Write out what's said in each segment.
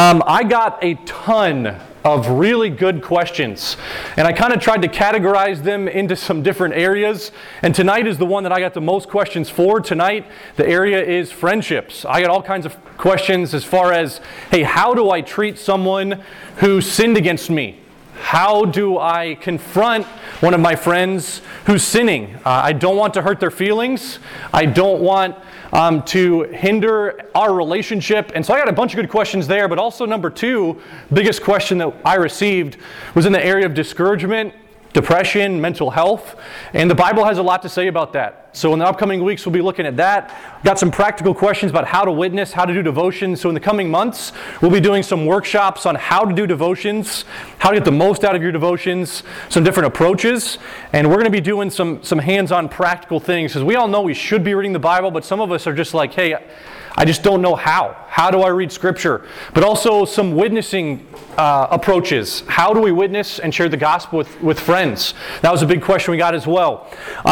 I got a ton of really good questions, and I kind of tried to categorize them into some different areas, and tonight is the one that I got the most questions for. Tonight, the area is friendships. I got all kinds of questions as far as, hey, how do I treat someone who sinned against me? How do I confront one of my friends who's sinning? I don't want to hurt their feelings. I don't want to hinder our relationship. And so I got a bunch of good questions there, but also number two, biggest question that I received was in the area of discouragement, depression, mental health. And the Bible has a lot to say about that. So in the upcoming weeks, we'll be looking at that. Got some practical questions about how to witness, how to do devotions. So in the coming months, we'll be doing some workshops on how to do devotions, how to get the most out of your devotions, some different approaches. And we're going to be doing some hands-on practical things, because we all know we should be reading the Bible, but some of us are just like, hey, I just don't know how. How do I read Scripture? But also some witnessing approaches. How do we witness and share the gospel with friends? That was a big question we got as well.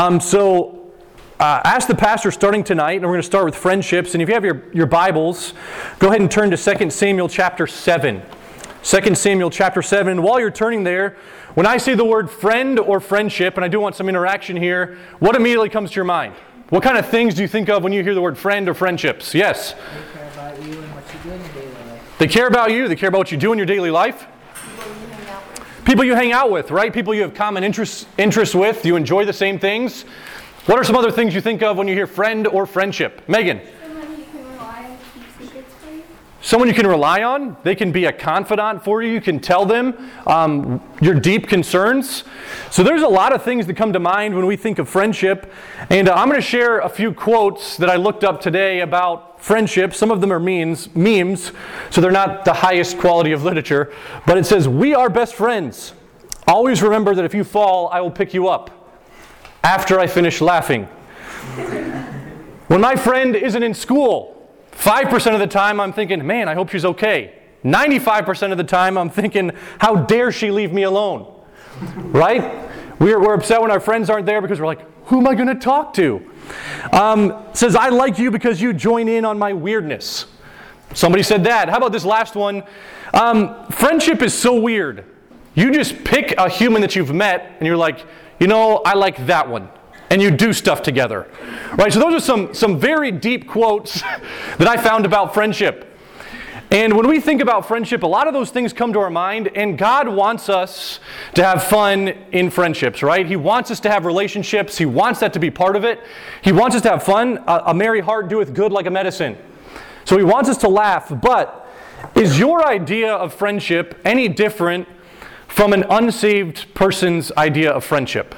Ask the pastor starting tonight, and we're going to start with friendships. And if you have your Bibles, go ahead and turn to 2 Samuel chapter 7. 2 Samuel chapter 7. And while you're turning there, when I say the word friend or friendship, and I do want some interaction here, what immediately comes to your mind? What kind of things do you think of when you hear the word friend or friendships? Yes? They care about you and what you do in your daily life. They care about you. They care about what you do in your daily life. People you hang out with, right? People you have common interests with. You enjoy the same things. What are some other things you think of when you hear friend or friendship? Megan? Someone you can rely on to keep secrets for you. Someone you can rely on. They can be a confidant for you. You can tell them your deep concerns. So there's a lot of things that come to mind when we think of friendship. And I'm going to share a few quotes that I looked up today about friendship. Some of them are memes, so they're not the highest quality of literature. But it says, "We are best friends. Always remember that if you fall, I will pick you up. After I finish laughing. When my friend isn't in school, 5% of the time I'm thinking, man, I hope she's okay. 95% of the time I'm thinking, how dare she leave me alone? Right? We're upset when our friends aren't there because we're like, who am I going to talk to? Says, I like you because you join in on my weirdness. Somebody said that. How about this last one? Friendship is so weird. You just pick a human that you've met and you're like, you know, I like that one. And you do stuff together. Right? So those are some very deep quotes that I found about friendship. And when we think about friendship, a lot of those things come to our mind, and God wants us to have fun in friendships, right? He wants us to have relationships. He wants that to be part of it. He wants us to have fun. A merry heart doeth good like a medicine. So He wants us to laugh. But is your idea of friendship any different from an unsaved person's idea of friendship?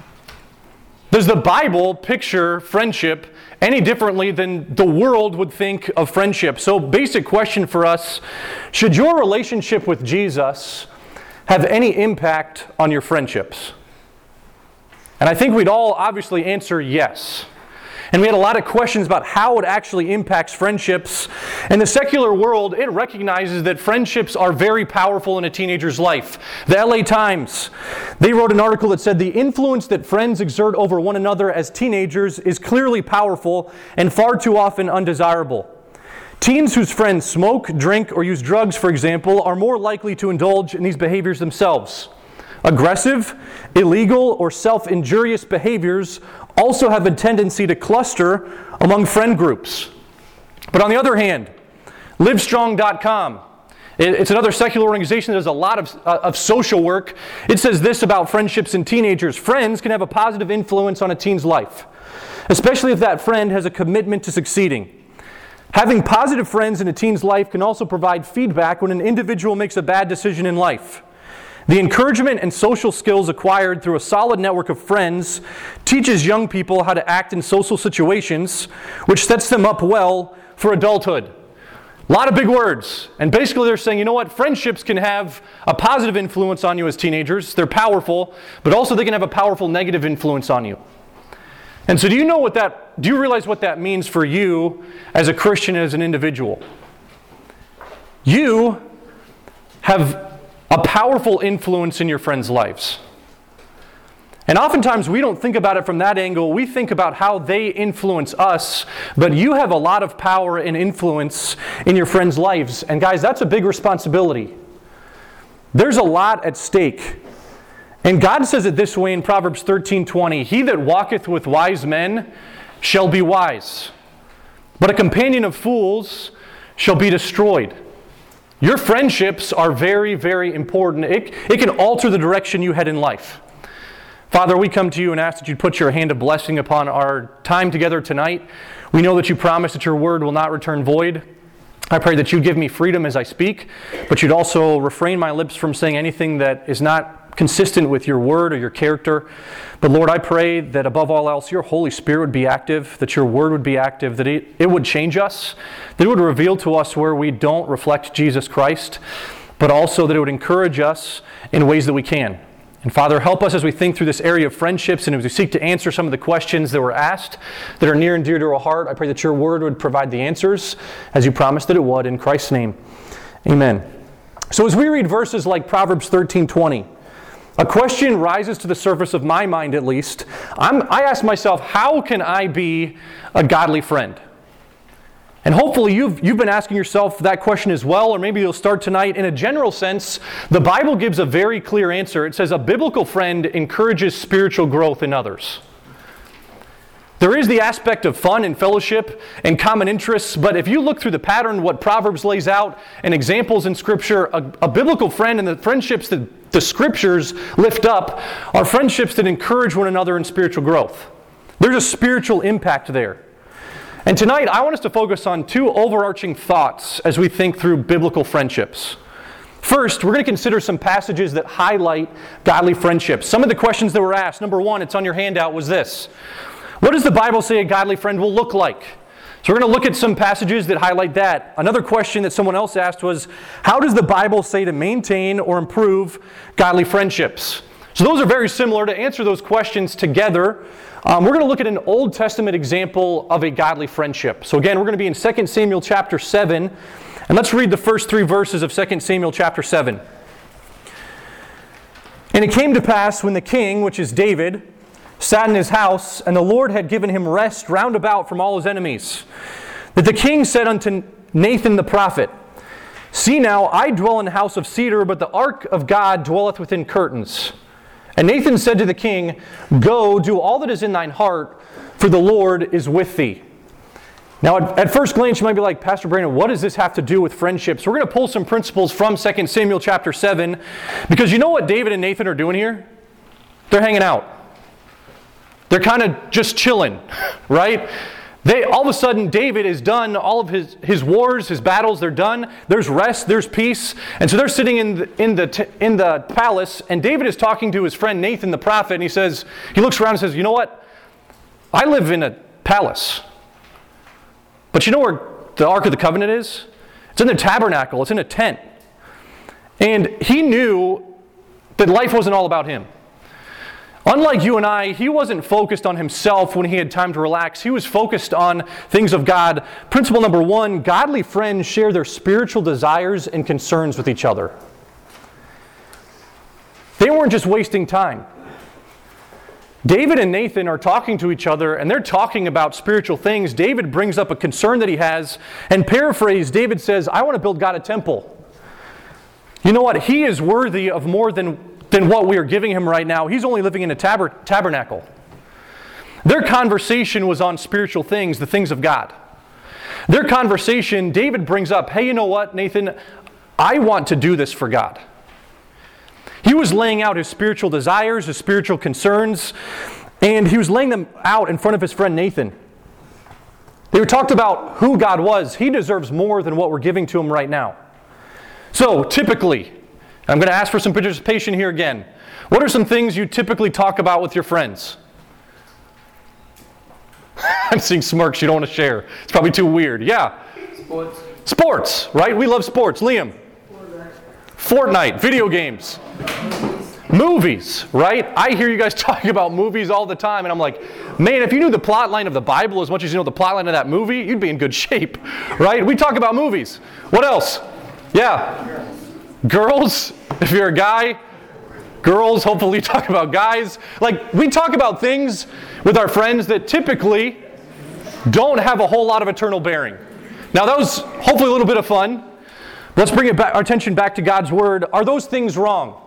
Does the Bible picture friendship any differently than the world would think of friendship? So, basic question for us, should your relationship with Jesus have any impact on your friendships? And I think we'd all obviously answer yes. And we had a lot of questions about how it actually impacts friendships. And the secular world, it recognizes that friendships are very powerful in a teenager's life. The LA Times, they wrote an article that said the influence that friends exert over one another as teenagers is clearly powerful and far too often undesirable. Teens whose friends smoke, drink, or use drugs, for example, are more likely to indulge in these behaviors themselves. Aggressive, illegal, or self-injurious behaviors also have a tendency to cluster among friend groups. But on the other hand, Livestrong.com, it's another secular organization that does a lot of social work. It says this about friendships in teenagers. Friends can have a positive influence on a teen's life, especially if that friend has a commitment to succeeding. Having positive friends in a teen's life can also provide feedback when an individual makes a bad decision in life. The encouragement and social skills acquired through a solid network of friends teaches young people how to act in social situations, which sets them up well for adulthood. A lot of big words. And basically they're saying, you know what, friendships can have a positive influence on you as teenagers. They're powerful, but also they can have a powerful negative influence on you. And so do you realize what that means for you as a Christian, as an individual? You have a powerful influence in your friends' lives. And oftentimes we don't think about it from that angle. We think about how they influence us, but you have a lot of power and influence in your friends' lives. And guys, that's a big responsibility. There's a lot at stake. And God says it this way in Proverbs 13:20, "He that walketh with wise men shall be wise, but a companion of fools shall be destroyed." Your friendships are very, very important. It can alter the direction you head in life. Father, we come to you and ask that you'd put your hand of blessing upon our time together tonight. We know that you promise that your word will not return void. I pray that you'd give me freedom as I speak, but you'd also refrain my lips from saying anything that is not consistent with your word or your character. But Lord, I pray that above all else, your Holy Spirit would be active, that your word would be active, that it would change us, that it would reveal to us where we don't reflect Jesus Christ, but also that it would encourage us in ways that we can. And Father, help us as we think through this area of friendships and as we seek to answer some of the questions that were asked that are near and dear to our heart. I pray that your word would provide the answers as you promised that it would. In Christ's name, amen. So as we read verses like Proverbs 13:20, a question rises to the surface of my mind at least. I ask myself, how can I be a godly friend? And hopefully you've been asking yourself that question as well, or maybe you'll start tonight. In a general sense, the Bible gives a very clear answer. It says a biblical friend encourages spiritual growth in others. There is the aspect of fun and fellowship and common interests, but if you look through the pattern, what Proverbs lays out and examples in Scripture, a biblical friend and the friendships that the Scriptures lift up are friendships that encourage one another in spiritual growth. There's a spiritual impact there. And tonight, I want us to focus on two overarching thoughts as we think through biblical friendships. First, we're going to consider some passages that highlight godly friendships. Some of the questions that were asked, number one, it's on your handout, was this: what does the Bible say a godly friend will look like? So we're going to look at some passages that highlight that. Another question that someone else asked was, how does the Bible say to maintain or improve godly friendships? So those are very similar. To answer those questions together, we're going to look at an Old Testament example of a godly friendship. So again, we're going to be in 2 Samuel chapter 7. And let's read the first 3 verses of 2 Samuel chapter 7. "And it came to pass when the king, which is David, sat in his house, and the Lord had given him rest round about from all his enemies, that the king said unto Nathan the prophet, See now, I dwell in a house of cedar, but the ark of God dwelleth within curtains. And Nathan said to the king, Go, do all that is in thine heart, for the Lord is with thee." Now, at first glance, you might be like, Pastor Brandon, what does this have to do with friendships? We're going to pull some principles from 2 Samuel chapter 7, because you know what David and Nathan are doing here? They're hanging out. They're kind of just chilling, right? All of a sudden, David is done. All of his wars, his battles, they're done. There's rest, there's peace. And so they're sitting in the palace, and David is talking to his friend Nathan the prophet, and he looks around and says, you know what? I live in a palace. But you know where the Ark of the Covenant is? It's in the tabernacle. It's in a tent. And he knew that life wasn't all about him. Unlike you and I, he wasn't focused on himself when he had time to relax. He was focused on things of God. Principle number 1, godly friends share their spiritual desires and concerns with each other. They weren't just wasting time. David and Nathan are talking to each other, and they're talking about spiritual things. David brings up a concern that he has, and paraphrase, David says, I want to build God a temple. You know what? He is worthy of more than what we are giving him right now. He's only living in a tabernacle. Their conversation was on spiritual things, the things of God. Their conversation, David brings up, hey, you know what, Nathan? I want to do this for God. He was laying out his spiritual desires, his spiritual concerns, and he was laying them out in front of his friend Nathan. They talked about who God was. He deserves more than what we're giving to him right now. So, typically, I'm going to ask for some participation here again. What are some things you typically talk about with your friends? I'm seeing smirks you don't want to share. It's probably too weird. Yeah. Sports, right? We love sports. Liam? Fortnite. Video games. Movies, right? I hear you guys talking about movies all the time, and I'm like, man, if you knew the plot line of the Bible as much as you know the plot line of that movie, you'd be in good shape, right? We talk about movies. What else? Yeah. Girls, if you're a guy, Girls, hopefully you talk about guys. Like, we talk about things with our friends that typically don't have a whole lot of eternal bearing. Now, that was hopefully a little bit of fun. Let's bring our attention back to God's Word. Are those things wrong?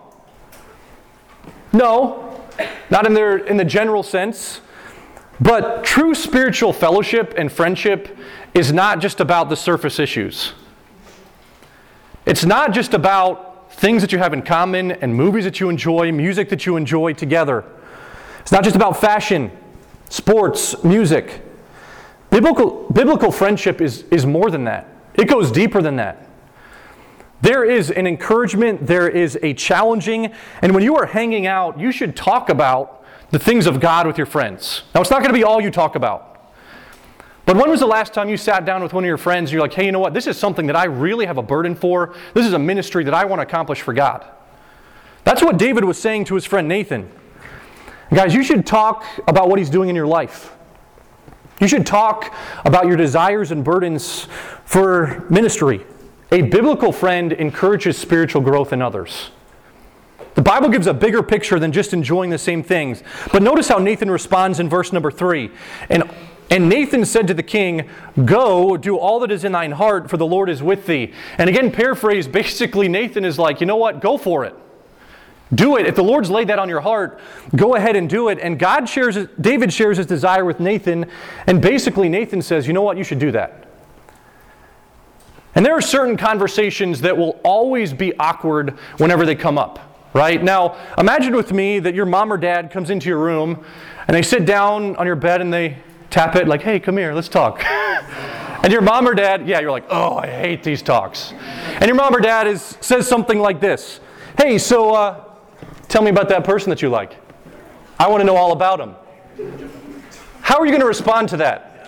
No, not in the general sense. But true spiritual fellowship and friendship is not just about the surface issues. It's not just about things that you have in common and movies that you enjoy, music that you enjoy together. It's not just about fashion, sports, music. Biblical friendship is more than that. It goes deeper than that. There is an encouragement, there is a challenging, and when you are hanging out, you should talk about the things of God with your friends. Now, it's not going to be all you talk about. But when was the last time you sat down with one of your friends and you're like, hey, you know what? This is something that I really have a burden for. This is a ministry that I want to accomplish for God. That's what David was saying to his friend Nathan. Guys, you should talk about what he's doing in your life. You should talk about your desires and burdens for ministry. A biblical friend encourages spiritual growth in others. The Bible gives a bigger picture than just enjoying the same things. But notice how Nathan responds in verse number 3. And Nathan said to the king, go, do all that is in thine heart, for the Lord is with thee. And again, paraphrase, basically Nathan is like, you know what, go for it. Do it. If the Lord's laid that on your heart, go ahead and do it. And David shares his desire with Nathan, and basically Nathan says, you know what, you should do that. And there are certain conversations that will always be awkward whenever they come up. Right? Now, imagine with me that your mom or dad comes into your room and they sit down on your bed and they tap it like, hey, come here, let's talk. And your mom or dad, you're like, oh, I hate these talks. And your mom or dad says something like this. Hey, so tell me about that person that you like. I want to know all about them. How are you going to respond to that?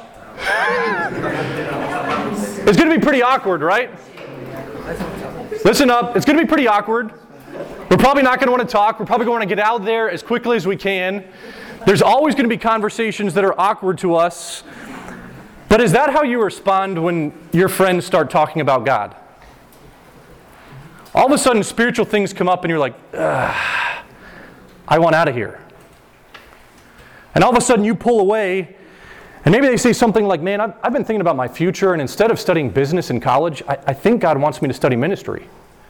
It's going to be pretty awkward, right? Listen up. It's going to be pretty awkward. We're probably not going to want to talk. We're probably going to get out of there as quickly as we can. There's always going to be conversations that are awkward to us. But is that how you respond when your friends start talking about God? All of a sudden, spiritual things come up and you're like, I want out of here. And all of a sudden, you pull away, and maybe they say something like, man, I've been thinking about my future, and instead of studying business in college, I think God wants me to study ministry.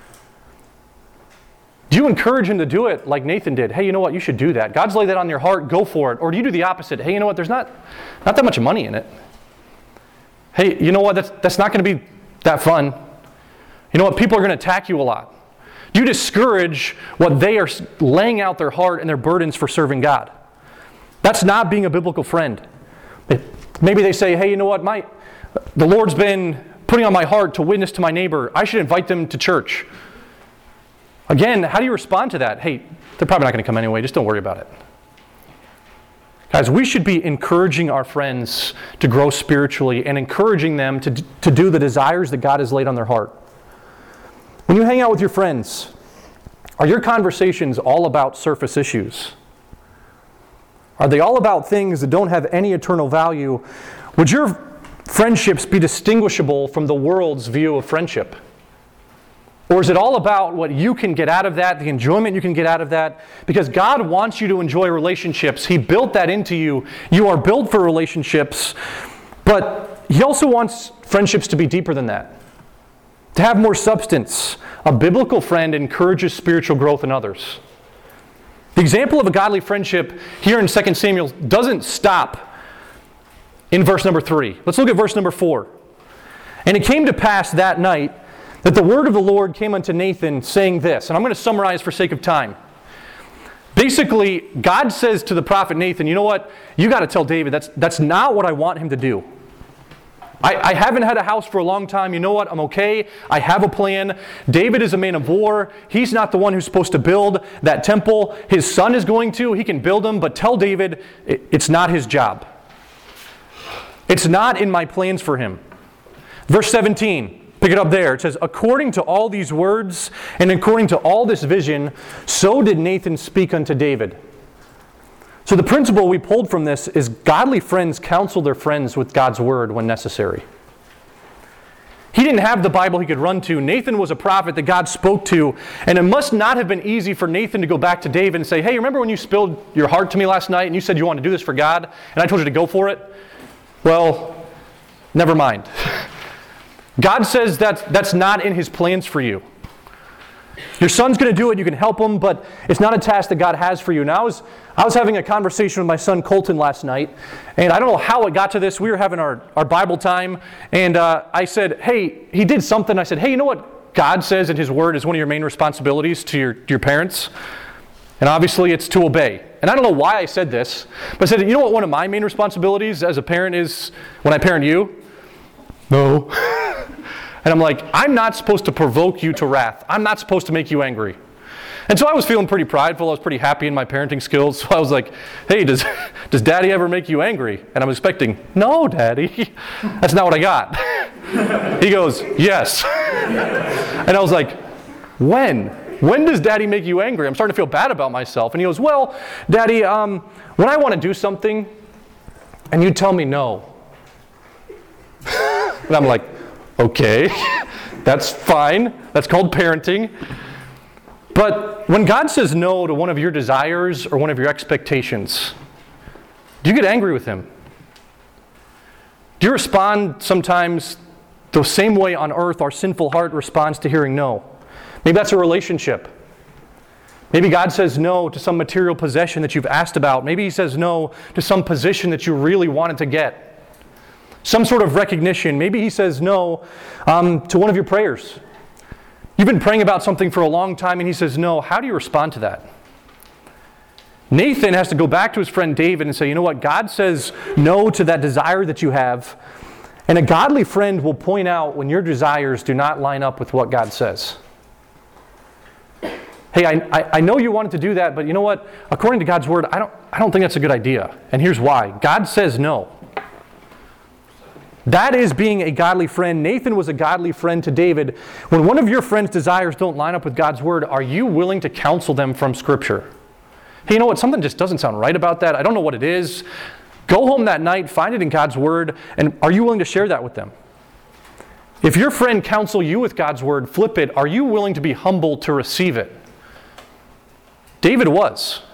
Do you encourage him to do it like Nathan did? Hey, you know what? You should do that. God's laid that on your heart. Go for it. Or do you do the opposite? Hey, you know what? There's not that much money in it. Hey, you know what? That's not going to be that fun. You know what? People are going to attack you a lot. Do you discourage what they are laying out their heart and their burdens for serving God? That's not being a biblical friend. Maybe they say, hey, you know what? The Lord's been putting on my heart to witness to my neighbor. I should invite them to church. Again, how do you respond to that? Hey, they're probably not going to come anyway. Just don't worry about it. Guys, we should be encouraging our friends to grow spiritually and encouraging them to do the desires that God has laid on their heart. When you hang out with your friends, are your conversations all about surface issues? Are they all about things that don't have any eternal value? Would your friendships be distinguishable from the world's view of friendship? Or is it all about what you can get out of that, the enjoyment you can get out of that? Because God wants you to enjoy relationships. He built that into you. You are built for relationships. But He also wants friendships to be deeper than that, to have more substance. A biblical friend encourages spiritual growth in others. The example of a godly friendship here in 2 Samuel doesn't stop in verse number 3. Let's look at verse number 4. And it came to pass that night that the word of the Lord came unto Nathan, saying this. And I'm going to summarize for sake of time. Basically, God says to the prophet Nathan, you know what? You got to tell David, that's not what I want him to do. I haven't had a house for a long time. You know what? I'm okay. I have a plan. David is a man of war. He's not the one who's supposed to build that temple. His son is going to. He can build them. But tell David, it's not his job. It's not in my plans for him. Verse 17. Pick it up there. It says, according to all these words and according to all this vision, so did Nathan speak unto David. So the principle we pulled from this is godly friends counsel their friends with God's word when necessary. He didn't have the Bible he could run to. Nathan was a prophet that God spoke to, and it must not have been easy for Nathan to go back to David and say, hey, remember when you spilled your heart to me last night and you said you wanted to do this for God, and I told you to go for it? Well, never mind. God says that's not in his plans for you. Your son's going to do it, you can help him, but it's not a task that God has for you. Now, I was having a conversation with my son Colton last night, and I don't know how it got to this. We were having our Bible time, and I said, hey, he did something. I said, hey, you know what God says in his word is one of your main responsibilities to your parents? And obviously it's to obey. And I don't know why I said this, but I said, you know what one of my main responsibilities as a parent is when I parent you? No. And I'm like, I'm not supposed to provoke you to wrath. I'm not supposed to make you angry. And so I was feeling pretty prideful. I was pretty happy in my parenting skills. So I was like, hey, does Daddy ever make you angry? And I'm expecting, no, Daddy. That's not what I got. He goes, yes. And I was like, when? When does Daddy make you angry? I'm starting to feel bad about myself. And he goes, well, Daddy, when I want to do something and you tell me no. And I'm like, okay, that's fine. That's called parenting. But when God says no to one of your desires or one of your expectations, do you get angry with him? Do you respond sometimes the same way on earth our sinful heart responds to hearing no? Maybe that's a relationship. Maybe God says no to some material possession that you've asked about. Maybe he says no to some position that you really wanted to get. Some sort of recognition. Maybe he says no to one of your prayers. You've been praying about something for a long time and he says no. How do you respond to that? Nathan has to go back to his friend David and say, you know what? God says no to that desire that you have. And a godly friend will point out when your desires do not line up with what God says. Hey, I know you wanted to do that, but you know what? According to God's word, I don't think that's a good idea. And here's why. God says no. That is being a godly friend. Nathan was a godly friend to David. When one of your friend's desires don't line up with God's word, are you willing to counsel them from Scripture? Hey, you know what? Something just doesn't sound right about that. I don't know what it is. Go home that night, find it in God's word, and are you willing to share that with them? If your friend counsel you with God's word, flip it. Are you willing to be humble to receive it? David was.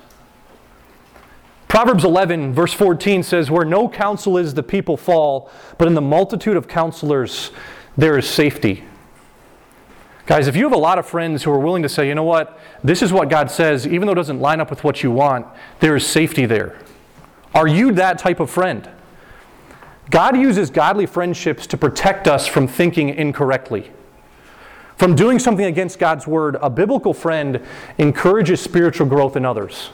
Proverbs 11, verse 14 says, where no counsel is, the people fall, but in the multitude of counselors, there is safety. Guys, if you have a lot of friends who are willing to say, you know what, this is what God says, even though it doesn't line up with what you want, there is safety there. Are you that type of friend? God uses godly friendships to protect us from thinking incorrectly. From doing something against God's word. A biblical friend encourages spiritual growth in others.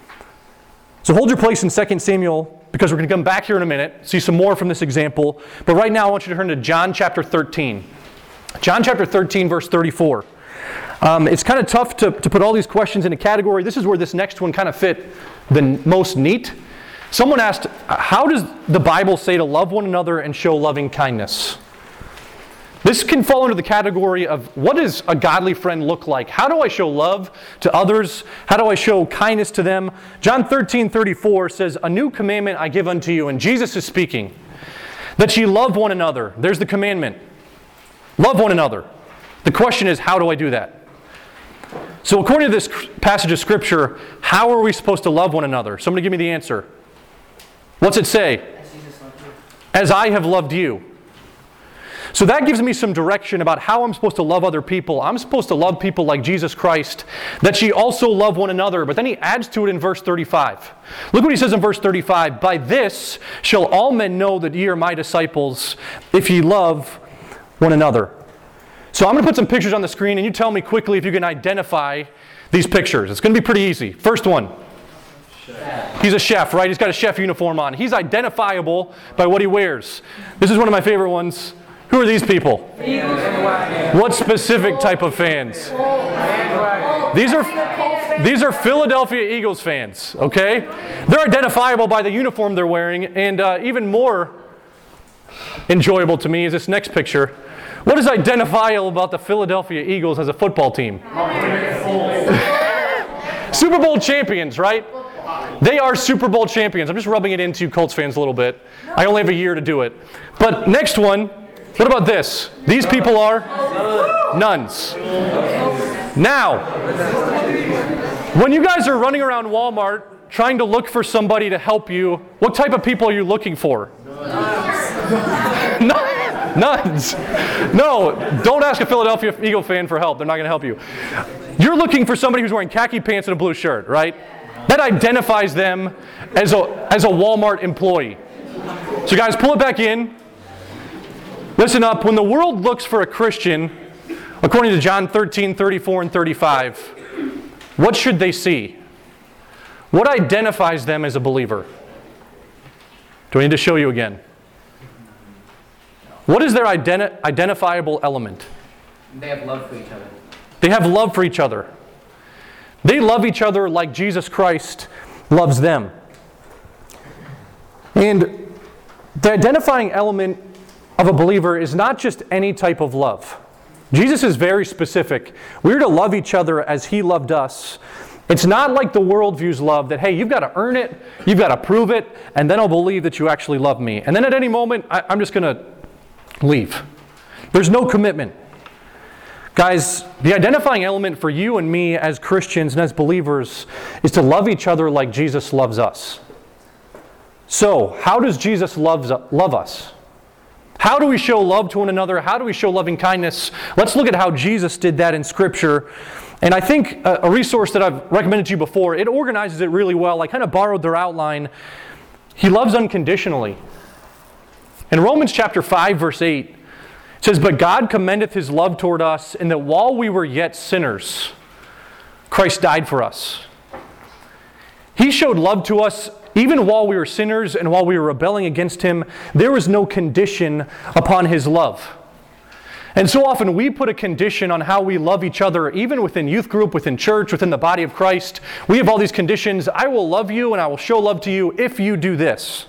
So hold your place in 2 Samuel, because we're going to come back here in a minute, see some more from this example. But right now I want you to turn to John chapter 13. John chapter 13, verse 34. It's kind of tough to put all these questions in a category. This is where this next one kind of fit the most neat. Someone asked, how does the Bible say to love one another and show loving kindness? This can fall into the category of what does a godly friend look like? How do I show love to others? How do I show kindness to them? John 13:34 says, a new commandment I give unto you, and Jesus is speaking, that ye love one another. There's the commandment. Love one another. The question is, how do I do that? So according to this passage of Scripture, how are we supposed to love one another? Somebody give me the answer. What's it say? As Jesus loved you. As I have loved you. So that gives me some direction about how I'm supposed to love other people. I'm supposed to love people like Jesus Christ, that ye also love one another. But then he adds to it in verse 35. Look what he says in verse 35. By this shall all men know that ye are my disciples, if ye love one another. So I'm going to put some pictures on the screen, and you tell me quickly if you can identify these pictures. It's going to be pretty easy. First one. Chef. He's a chef, right? He's got a chef uniform on. He's identifiable by what he wears. This is one of my favorite ones. Who are these people? What specific type of fans? These are Philadelphia Eagles fans, okay? They're identifiable by the uniform they're wearing, and even more enjoyable to me is this next picture. What is identifiable about the Philadelphia Eagles as a football team? Super Bowl champions, right? They are Super Bowl champions. I'm just rubbing it into Colts fans a little bit. I only have a year to do it. But next one, What about this? These people are nuns. Now, when you guys are running around Walmart trying to look for somebody to help you, what type of people are you looking for? Nuns. No, don't ask a Philadelphia Eagle fan for help. They're not going to help you. You're looking for somebody who's wearing khaki pants and a blue shirt, right? That identifies them as a Walmart employee. So guys, pull it back in. Listen up. When the world looks for a Christian, according to John 13, 34, and 35, what should they see? What identifies them as a believer? Do I need to show you again? What is their identifiable element? They have love for each other. They have love for each other. They love each other like Jesus Christ loves them. And the identifying element of a believer is not just any type of love. Jesus is very specific. We're to love each other as He loved us. It's not like the world views love, that, hey, you've got to earn it, you've got to prove it, and then I'll believe that you actually love me. And then at any moment, I'm just going to leave. There's no commitment. Guys, the identifying element for you and me as Christians and as believers is to love each other like Jesus loves us. So, how does Jesus love us? How do we show love to one another? How do we show loving kindness? Let's look at how Jesus did that in Scripture. And I think a resource that I've recommended to you before, it organizes it really well. I kind of borrowed their outline. He loves unconditionally. In Romans chapter 5, verse 8, it says, "But God commendeth His love toward us, in that while we were yet sinners, Christ died for us." He showed love to us even while we were sinners and while we were rebelling against Him. There was no condition upon His love. And so often we put a condition on how we love each other, even within youth group, within church, within the body of Christ. We have all these conditions. I will love you and I will show love to you if you do this.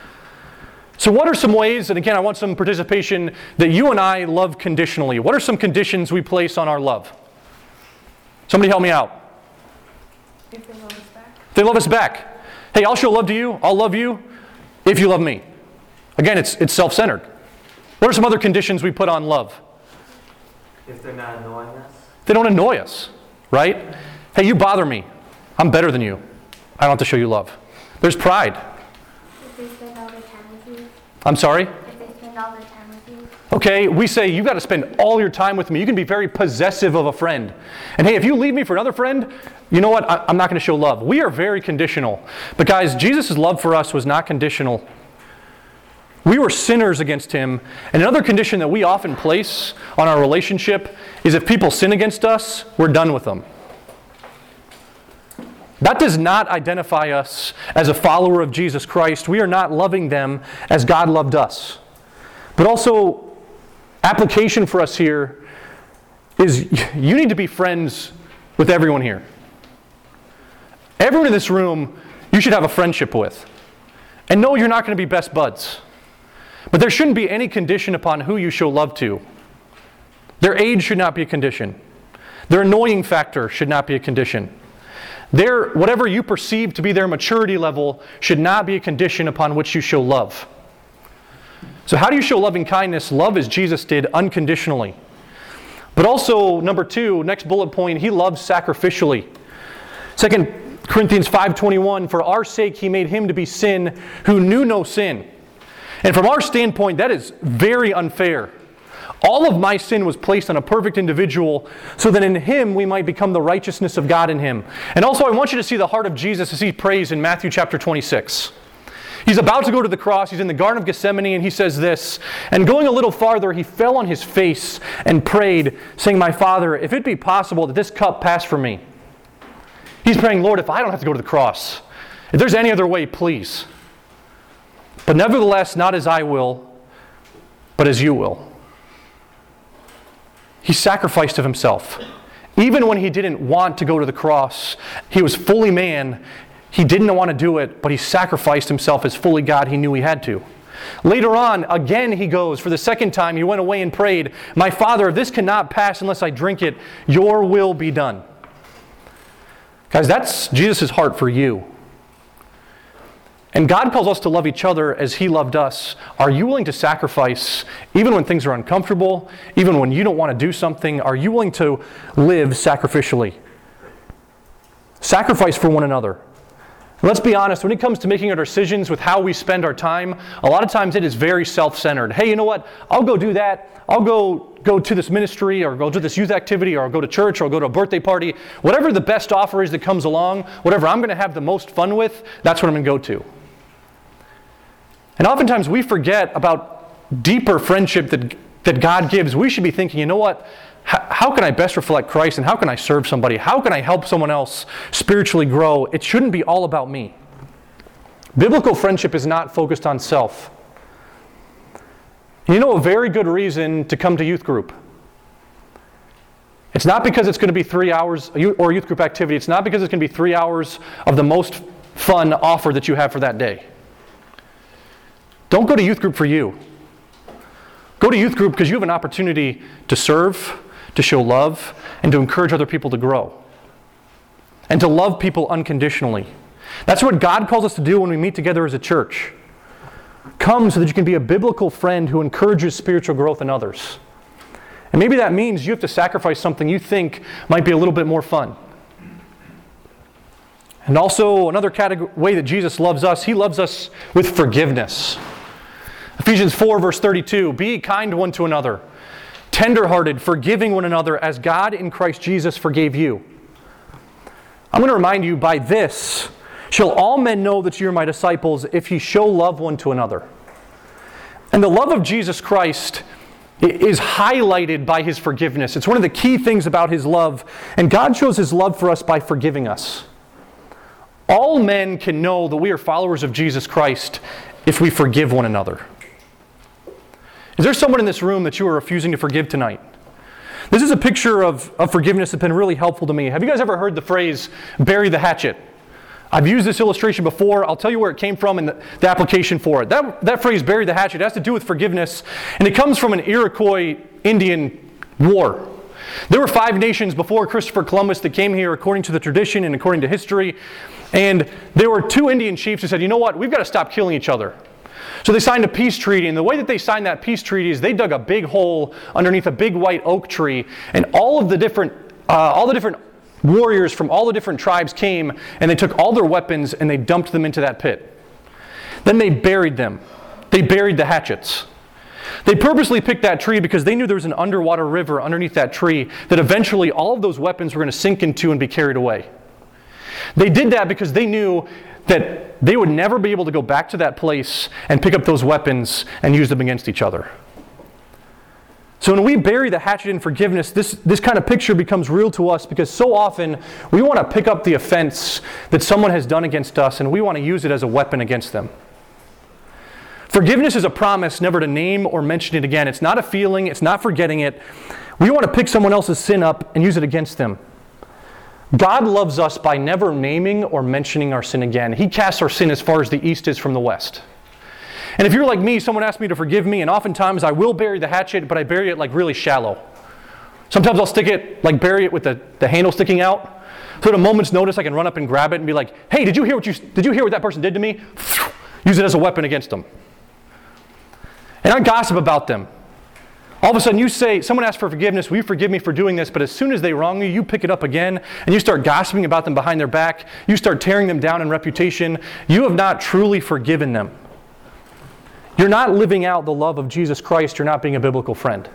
So what are some ways, and again I want some participation, that you and I love conditionally? What are some conditions we place on our love? Somebody help me out. If they love us back. If they love us back. Hey, I'll show love to you, I'll love you if you love me. Again, it's self-centered. What are some other conditions we put on love? If they're not annoying us. They don't annoy us, right? Hey, you bother me. I'm better than you. I don't have to show you love. There's pride. If they spend all their time with you. I'm sorry? If they spend all their time with you. Okay, we say, you've got to spend all your time with me. You can be very possessive of a friend. And hey, if you leave me for another friend, you know what? I'm not going to show love. We are very conditional. But guys, Jesus' love for us was not conditional. We were sinners against Him. And another condition that we often place on our relationship is if people sin against us, we're done with them. That does not identify us as a follower of Jesus Christ. We are not loving them as God loved us. But also, application for us here is you need to be friends with everyone here. Everyone in this room, you should have a friendship with. And no, you're not going to be best buds. But there shouldn't be any condition upon who you show love to. Their age should not be a condition. Their annoying factor should not be a condition. Whatever you perceive to be their maturity level should not be a condition upon which you show love. So how do you show loving kindness? Love as Jesus did, unconditionally. But also, number 2, next bullet point, He loves sacrificially. 2 Corinthians 5:21, "For our sake He made Him to be sin who knew no sin." And from our standpoint, that is very unfair. All of my sin was placed on a perfect individual so that in Him we might become the righteousness of God in Him. And also I want you to see the heart of Jesus as He prays in Matthew chapter 26. He's about to go to the cross. He's in the Garden of Gethsemane and He says this, "And going a little farther, He fell on His face and prayed, saying, 'My Father, if it be possible that this cup pass from me.'" He's praying, "Lord, if I don't have to go to the cross, if there's any other way, please. But nevertheless, not as I will, but as you will." He sacrificed of Himself. Even when He didn't want to go to the cross, He was fully man. He didn't want to do it, but He sacrificed Himself as fully God. He knew He had to. Later on, again He goes. For the second time, He went away and prayed, "My Father, if this cannot pass unless I drink it, your will be done." Guys, that's Jesus' heart for you. And God calls us to love each other as He loved us. Are you willing to sacrifice even when things are uncomfortable, even when you don't want to do something? Are you willing to live sacrificially? Sacrifice for one another. Let's be honest, when it comes to making our decisions with how we spend our time, a lot of times it is very self-centered. Hey, you know what? I'll go do that. I'll go to this ministry, or go to this youth activity, or I'll go to church, or I'll go to a birthday party. Whatever the best offer is that comes along, whatever I'm going to have the most fun with, that's what I'm going to go to. And oftentimes we forget about deeper friendship that God gives. We should be thinking, you know what? How can I best reflect Christ, and how can I serve somebody? How can I help someone else spiritually grow? It shouldn't be all about me. Biblical friendship is not focused on self. You know a very good reason to come to youth group. It's not because it's going to be 3 hours, or youth group activity. It's not because it's going to be 3 hours of the most fun offer that you have for that day. Don't go to youth group for you. Go to youth group because you have an opportunity to serve, to show love, and to encourage other people to grow. And to love people unconditionally. That's what God calls us to do when we meet together as a church. Come so that you can be a biblical friend who encourages spiritual growth in others. And maybe that means you have to sacrifice something you think might be a little bit more fun. And also, another way that Jesus loves us, He loves us with forgiveness. Ephesians 4, verse 32, be kind one to another, tender-hearted, forgiving one another as God in Christ Jesus forgave you. I'm going to remind you, by this shall all men know that you are my disciples, if ye show love one to another. And the love of Jesus Christ is highlighted by His forgiveness. It's one of the key things about His love. And God shows His love for us by forgiving us. All men can know that we are followers of Jesus Christ if we forgive one another. Is there someone in this room that you are refusing to forgive tonight? This is a picture of forgiveness that's been really helpful to me. Have you guys ever heard the phrase, bury the hatchet? I've used this illustration before. I'll tell you where it came from and the application for it. That phrase, bury the hatchet, has to do with forgiveness, and it comes from an Iroquois Indian war. There were 5 nations before Christopher Columbus that came here according to the tradition and according to history, and there were 2 Indian chiefs who said, you know what, we've got to stop killing each other. So they signed a peace treaty, and the way that they signed that peace treaty is they dug a big hole underneath a big white oak tree, and all the different warriors from all the different tribes came, and they took all their weapons and they dumped them into that pit. Then they buried them. They buried the hatchets. They purposely picked that tree because they knew there was an underwater river underneath that tree that eventually all of those weapons were going to sink into and be carried away. They did that because they knew that they would never be able to go back to that place and pick up those weapons and use them against each other. So when we bury the hatchet in forgiveness, this kind of picture becomes real to us because so often we want to pick up the offense that someone has done against us and we want to use it as a weapon against them. Forgiveness is a promise never to name or mention it again. It's not a feeling. It's not forgetting it. We want to pick someone else's sin up and use it against them. God loves us by never naming or mentioning our sin again. He casts our sin as far as the east is from the west. And if you're like me, someone asks me to forgive me, and oftentimes I will bury the hatchet, but I bury it like really shallow. Sometimes I'll stick it, like bury it with the handle sticking out. So at a moment's notice, I can run up and grab it and be like, hey, did you hear what that person did to me? Use it as a weapon against them. And I gossip about them. All of a sudden you say, someone asks for forgiveness, will you forgive me for doing this? But as soon as they wrong you, you pick it up again and you start gossiping about them behind their back. You start tearing them down in reputation. You have not truly forgiven them. You're not living out the love of Jesus Christ. You're not being a biblical friend.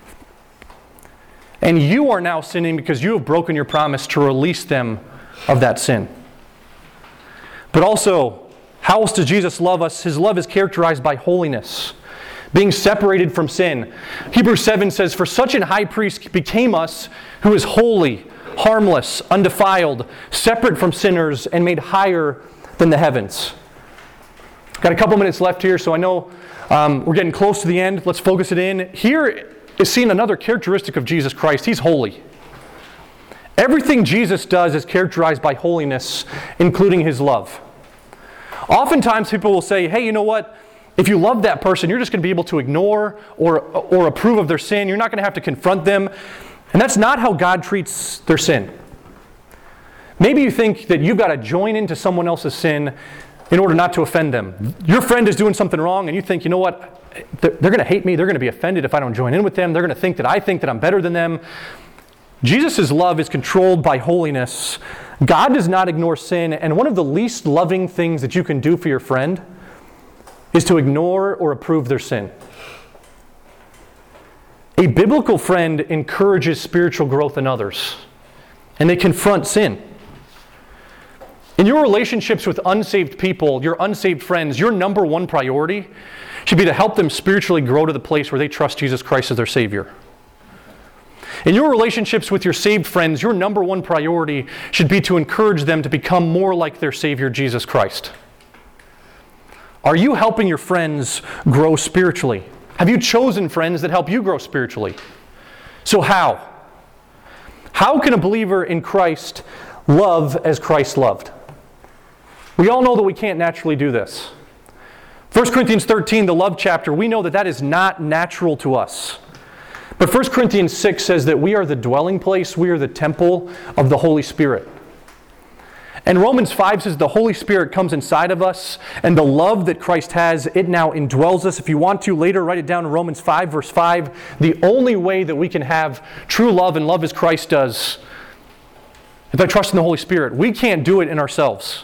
And you are now sinning because you have broken your promise to release them of that sin. But also, how else does Jesus love us? His love is characterized by holiness, being separated from sin. Hebrews 7 says, for such an high priest became us who is holy, harmless, undefiled, separate from sinners, and made higher than the heavens. Got a couple minutes left here, so I know we're getting close to the end. Let's focus it in. Here is seen another characteristic of Jesus Christ. He's holy. Everything Jesus does is characterized by holiness, including His love. Oftentimes people will say, hey, you know what? If you love that person, you're just going to be able to ignore or approve of their sin. You're not going to have to confront them. And that's not how God treats their sin. Maybe you think that you've got to join into someone else's sin in order not to offend them. Your friend is doing something wrong and you think, you know what, they're going to hate me, they're going to be offended if I don't join in with them, they're going to think that I'm better than them. Jesus' love is controlled by holiness. God does not ignore sin, and one of the least loving things that you can do for your friend is to ignore or approve their sin. A biblical friend encourages spiritual growth in others, and they confront sin. In your relationships with unsaved people, your unsaved friends, your number one priority should be to help them spiritually grow to the place where they trust Jesus Christ as their Savior. In your relationships with your saved friends, your number one priority should be to encourage them to become more like their Savior, Jesus Christ. Are you helping your friends grow spiritually? Have you chosen friends that help you grow spiritually? So how? How can a believer in Christ love as Christ loved? We all know that we can't naturally do this. 1 Corinthians 13, the love chapter, we know that that is not natural to us. But 1 Corinthians 6 says that we are the dwelling place, we are the temple of the Holy Spirit. And Romans 5 says the Holy Spirit comes inside of us, and the love that Christ has, it now indwells us. If you want to, later write it down in Romans 5, verse 5. The only way that we can have true love and love as Christ does, if I trust in the Holy Spirit, we can't do it in ourselves.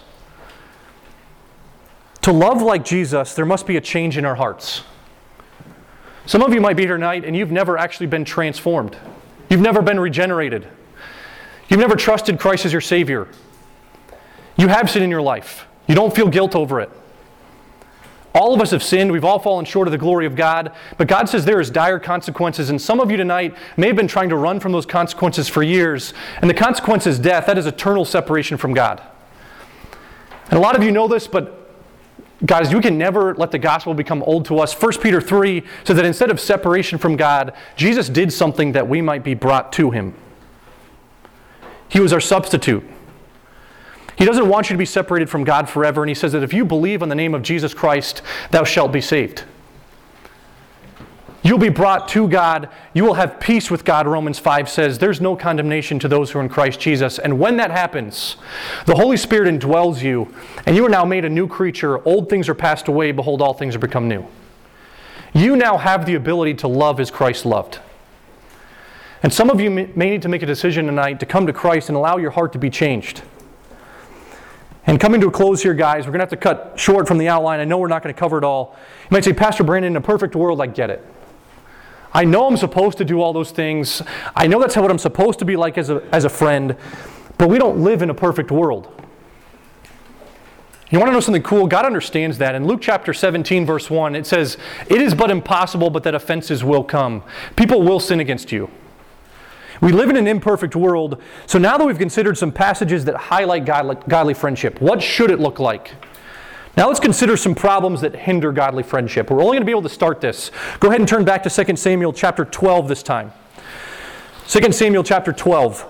To love like Jesus, there must be a change in our hearts. Some of you might be here tonight and you've never actually been transformed. You've never been regenerated. You've never trusted Christ as your Savior. You have sin in your life. You don't feel guilt over it. All of us have sinned. We've all fallen short of the glory of God. But God says there is dire consequences. And some of you tonight may have been trying to run from those consequences for years. And the consequence is death. That is eternal separation from God. And a lot of you know this, but guys, you can never let the gospel become old to us. 1 Peter 3 says that instead of separation from God, Jesus did something that we might be brought to Him. He was our substitute. He doesn't want you to be separated from God forever, and He says that if you believe on the name of Jesus Christ, thou shalt be saved. You'll be brought to God. You will have peace with God, Romans 5 says. There's no condemnation to those who are in Christ Jesus. And when that happens, the Holy Spirit indwells you, and you are now made a new creature. Old things are passed away. Behold, all things are become new. You now have the ability to love as Christ loved. And some of you may need to make a decision tonight to come to Christ and allow your heart to be changed. And coming to a close here, guys, we're going to have to cut short from the outline. I know we're not going to cover it all. You might say, Pastor Brandon, in a perfect world, I get it. I know I'm supposed to do all those things. I know that's what I'm supposed to be like as a friend. But we don't live in a perfect world. You want to know something cool? God understands that. In Luke chapter 17, verse 1, it says, "It is but impossible, but that offenses will come." People will sin against you. We live in an imperfect world. So now that we've considered some passages that highlight godly friendship, what should it look like? Now let's consider some problems that hinder godly friendship. We're only going to be able to start this. Go ahead and turn back to 2 Samuel chapter 12 this time. 2 Samuel chapter 12.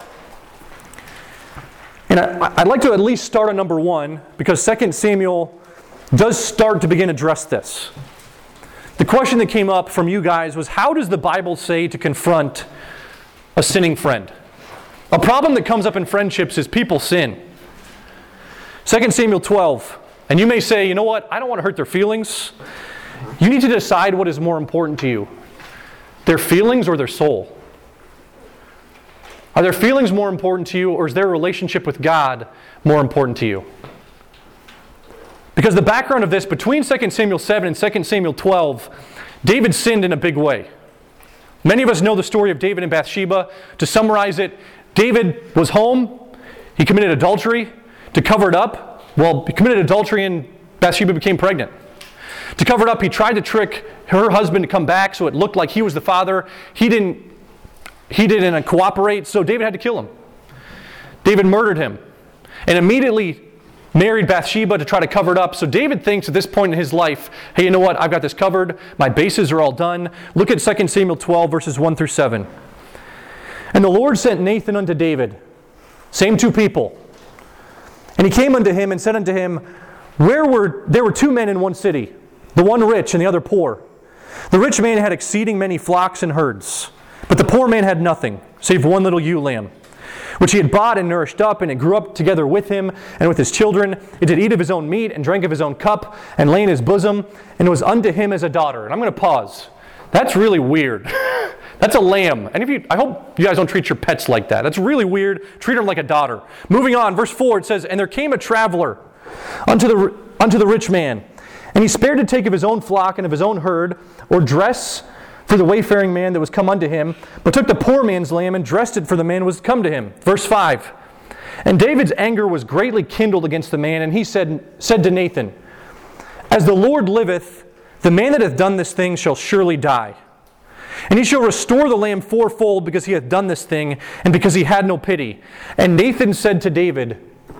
And I'd like to at least start on number 1, because 2 Samuel does start to begin to address this. The question that came up from you guys was, how does the Bible say to confront a sinning friend? A problem that comes up in friendships is people sin. 2 Samuel 12. And you may say, you know what, I don't want to hurt their feelings. You need to decide what is more important to you. Their feelings or their soul? Are their feelings more important to you, or is their relationship with God more important to you? Because the background of this, between 2 Samuel 7 and 2 Samuel 12, David sinned in a big way. Many of us know the story of David and Bathsheba. To summarize it, David was home. He committed adultery. To cover it up, he committed adultery and Bathsheba became pregnant. To cover it up, he tried to trick her husband to come back so it looked like he was the father. He didn't cooperate, so David had to kill him. David murdered him and immediately married Bathsheba to try to cover it up. So David thinks at this point in his life, hey, you know what? I've got this covered. My bases are all done. Look at 2 Samuel 12, verses 1 through 7. "And the Lord sent Nathan unto David," same two people. "And he came unto him and said unto him, there were 2 men in one city, the one rich and the other poor. The rich man had exceeding many flocks and herds, but the poor man had nothing, save one little ewe lamb, which he had bought and nourished up, and it grew up together with him and with his children. It did eat of his own meat and drank of his own cup and lay in his bosom, and was unto him as a daughter. And I'm going to pause. That's really weird. That's a lamb. And I hope you guys don't treat your pets like that. That's really weird. Treat them like a daughter. Moving on, verse 4, it says, And there came a traveler unto the rich man, and he spared to take of his own flock and of his own herd, or dress for the wayfaring man that was come unto him, but took the poor man's lamb and dressed it for the man who was come to him. Verse 5, And David's anger was greatly kindled against the man, and he said to Nathan, As the Lord liveth, the man that hath done this thing shall surely die. And he shall restore the lamb fourfold, because he hath done this thing, and because he had no pity. And Nathan said to David,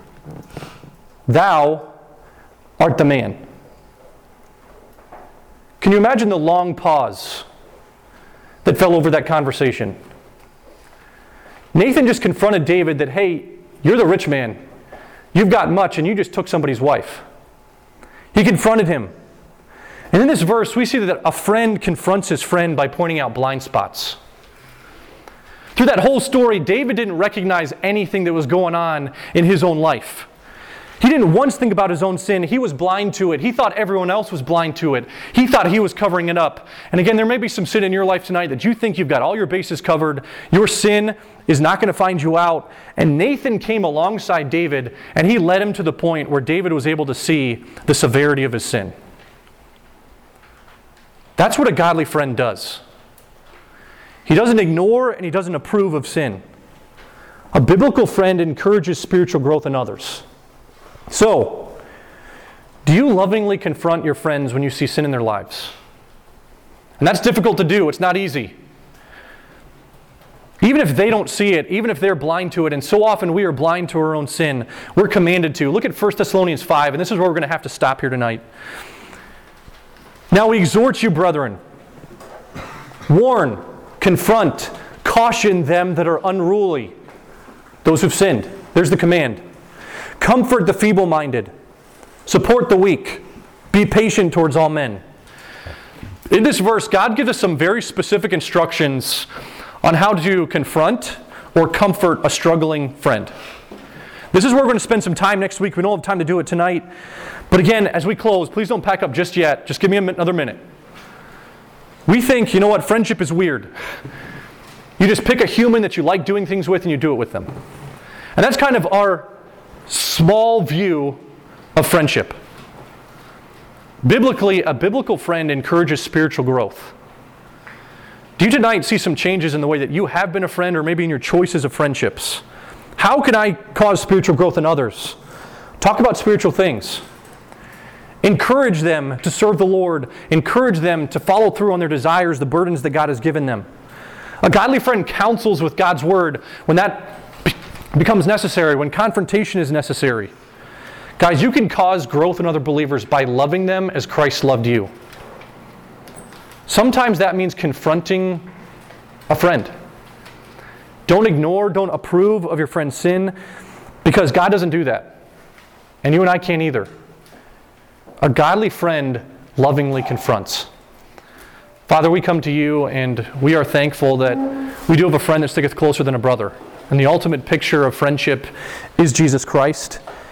Thou art the man. Can you imagine the long pause that fell over that conversation? Nathan just confronted David that, hey, you're the rich man. You've got much, and you just took somebody's wife. He confronted him. And in this verse, we see that a friend confronts his friend by pointing out blind spots. Through that whole story, David didn't recognize anything that was going on in his own life. He didn't once think about his own sin. He was blind to it. He thought everyone else was blind to it. He thought he was covering it up. And again, there may be some sin in your life tonight that you think you've got all your bases covered. Your sin is not going to find you out. And Nathan came alongside David, and he led him to the point where David was able to see the severity of his sin. That's what a godly friend does. He doesn't ignore and he doesn't approve of sin. A biblical friend encourages spiritual growth in others. So, do you lovingly confront your friends when you see sin in their lives? And that's difficult to do. It's not easy. Even if they don't see it, even if they're blind to it, and so often we are blind to our own sin, we're commanded to. Look at 1 Thessalonians 5, and this is where we're going to have to stop here tonight. Now we exhort you, brethren, warn, confront, caution them that are unruly, those who've sinned. There's the command. Comfort the feeble-minded, support the weak, be patient towards all men. In this verse, God gives us some very specific instructions on how to confront or comfort a struggling friend. This is where we're going to spend some time next week. We don't have time to do it tonight. But again, as we close, please don't pack up just yet. Just give me another minute. We think, you know what, friendship is weird. You just pick a human that you like doing things with and you do it with them. And that's kind of our small view of friendship. Biblically, a biblical friend encourages spiritual growth. Do you tonight see some changes in the way that you have been a friend or maybe in your choices of friendships? How can I cause spiritual growth in others? Talk about spiritual things. Encourage them to serve the Lord. Encourage them to follow through on their desires, the burdens that God has given them. A godly friend counsels with God's word when that becomes necessary, when confrontation is necessary. Guys, you can cause growth in other believers by loving them as Christ loved you. Sometimes that means confronting a friend. Don't ignore, don't approve of your friend's sin, because God doesn't do that. And you and I can't either. A godly friend lovingly confronts. Father, we come to you and we are thankful that we do have a friend that sticketh closer than a brother. And the ultimate picture of friendship is Jesus Christ.